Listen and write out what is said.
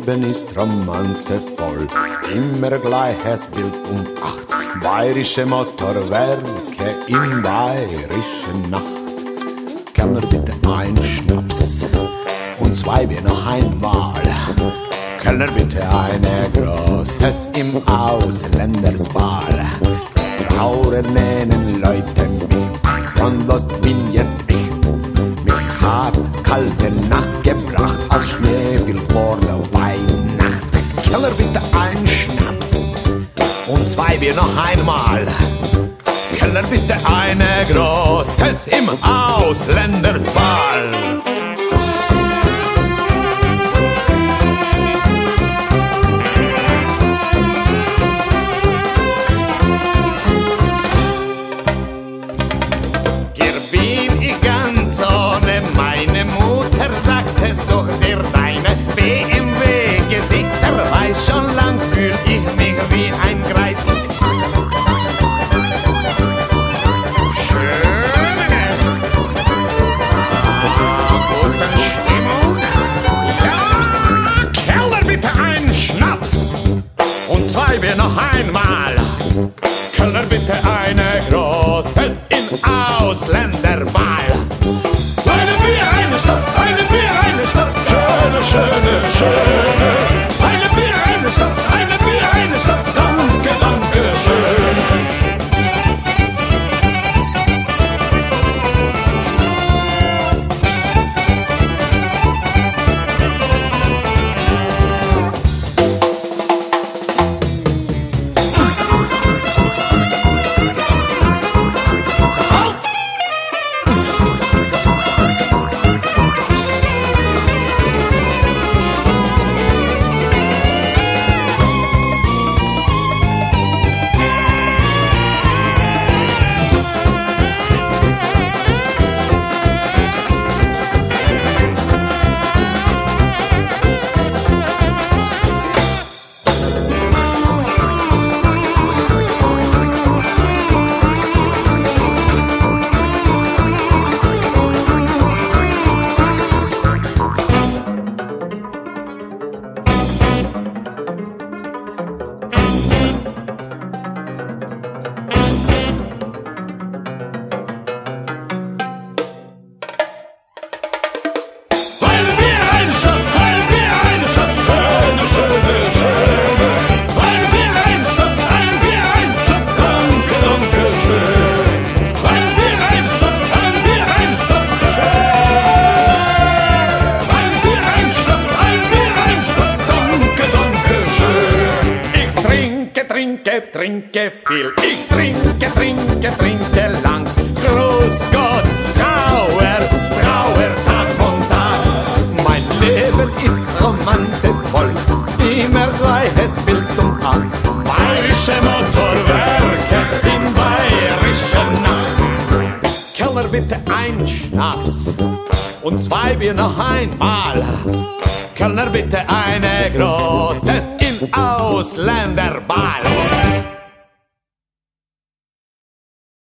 Leben ist romanzevoll, immer gleiches Bild um 8. Bayerische Motorwerke in bayerischen Nacht. Kellner, bitte ein Schnaps und 2 Bier noch einmal. Kellner, bitte eine Großes im Ausländersball. Trauer nennen Leute mich, von Lust bin jetzt ich. Mich hat kalte Nacht gebracht, als Schnee fiel vor der Weihnacht. Kellner, bitte ein Schnaps und 2 Bier noch einmal. Kellner, bitte eine Großes im Ausländersball. Hier bin ich ganz ohne, meine Mutter sagte, such dir deine BMW-Gesichter, weiß schon lang fühl ich mich wie ein Greis. Wir noch einmal. Kellner, bitte eine Großes im Ausländerball. Eine Bier, eine Stadt, eine Bier, eine Stadt, schöne, schöne, schöne. Eine Bier, eine Stadt, eine Bier, eine Stadt, danke, danke, schön. Trinke viel, ich trinke, trinke, trinke lang. Gruß Gott, Trauer, Tag und Tag. Mein Leben ist romanzevoll, immer gleiches Bild um 8. Bayerische Motorwerke in bayerischer Nacht. Kellner, bitte ein Schnaps und 2 Bier noch einmal. Kellner, bitte eine Großes im Ausländerball.